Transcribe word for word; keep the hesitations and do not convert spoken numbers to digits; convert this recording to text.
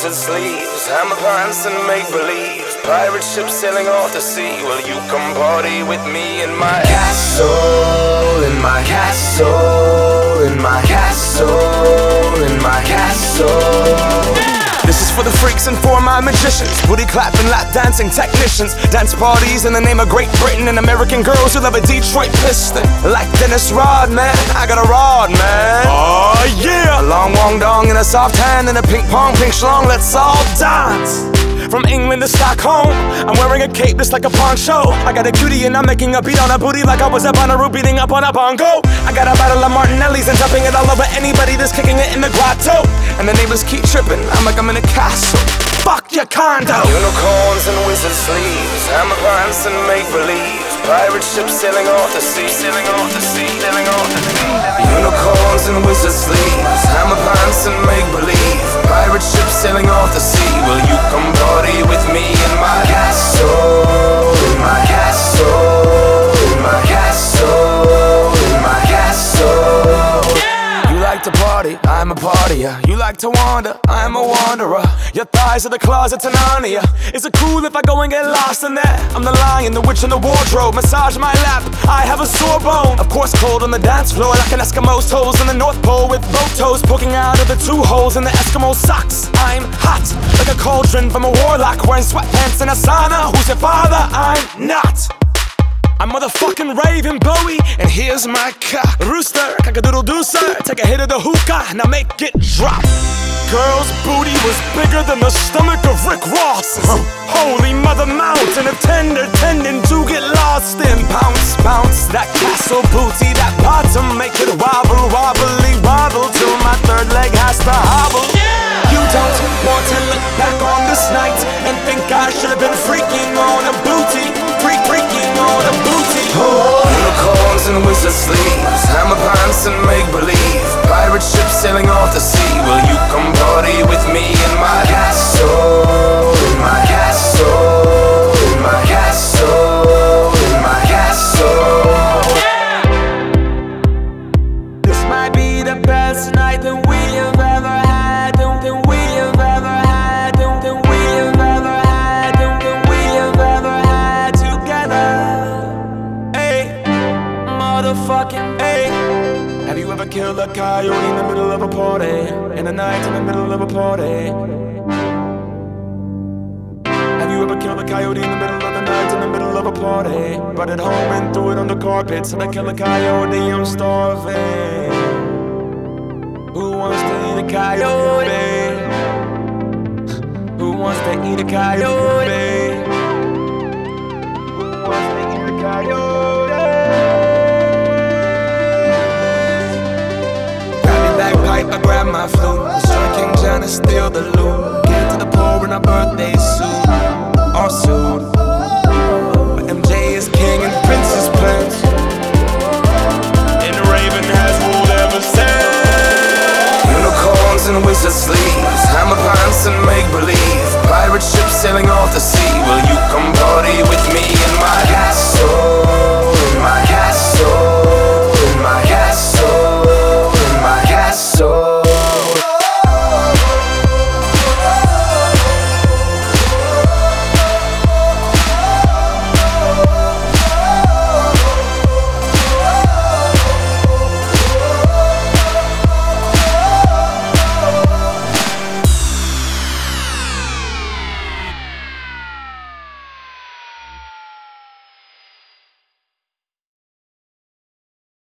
wizard sleeves, hammer pants and make-believe, pirate ship sailing off the sea. Will you come party with me in my castle, in my castle, in my castle, in my castle. This is for the freaks and for my magicians, booty clapping, lap dancing technicians, dance parties in the name of Great Britain, and American girls who love a Detroit Piston. Like Dennis Rodman, I got a rod, man. Oh yeah! A long wong dong and a soft hand and a ping pong ping schlong. Let's all dance. From England to Stockholm, I'm wearing a cape just like a poncho. I got a cutie and I'm making a beat on a booty like I was up on a root beating up on a bongo. I got a bottle of Martinelli's and dumping it all over anybody that's kicking it in the grotto. And the neighbors keep tripping, I'm like I'm in a castle. Fuck your condo. Unicorns and wizard sleeves, hammer pants and make-believe, pirate ships sailing off the sea, sailing off the sea, sailing off the sea. Unicorns and wizard sleeves, hammer pants and make-believe, pirate ships sailing off the sea. Will you come party with me in my castle, in my castle, in my castle, in my castle? You like to party, I'm a partier. You like to wander, I'm a wanderer. Your thighs are the closet to Narnia. Is it cool if I go and get lost in there? I'm the lion, the witch, and the wardrobe. Massage my lap, I have a sore bone. Of course cold on the dance floor like an Eskimo's toes in the North Pole, with both toes poking out of the two holes in the Eskimo socks. I'm hot, like a cauldron from a warlock, wearing sweatpants in a sauna. Who's your father? I'm not. I'm motherfucking Raven Bowie, and here's my cock. Rooster, cock-a-doodle-doo, sir. Take a hit of the hookah, now make it drop. Girl's booty was bigger than the stomach of Rick Ross. Holy mother mountain of tender tendon to get lost in. Bounce, bounce, that castle booty, that bottom, make it wobble, wobbly, wobble, till my third leg has to hobble. You don't want to look back on this night and think I should have been freaking on a booty, freak, freaking on a booty. Oh, unicorns and wizard sleeves, hammer pants and make-believe, pirate ships sailing off the sea. Will you come party with me in my castle, in my castle, in my castle, in my castle? This might be the best night that we have ever had, that we have ever had, that we have ever had, that we have ever had together. Hey, motherfucking hey. Have you ever killed a coyote in the middle of a party? In the night, in the middle of a party? Have you ever killed a coyote in the middle of the night, in the middle of a party? Brought it home and threw it on the carpet. Said I killed a coyote, I'm starving. Who wants to eat a coyote? Who wants to eat a coyote? Who wants to eat a coyote? I grab my flute, Sir King John and steal the loot. Get to the poor in our birthday suit, our suit.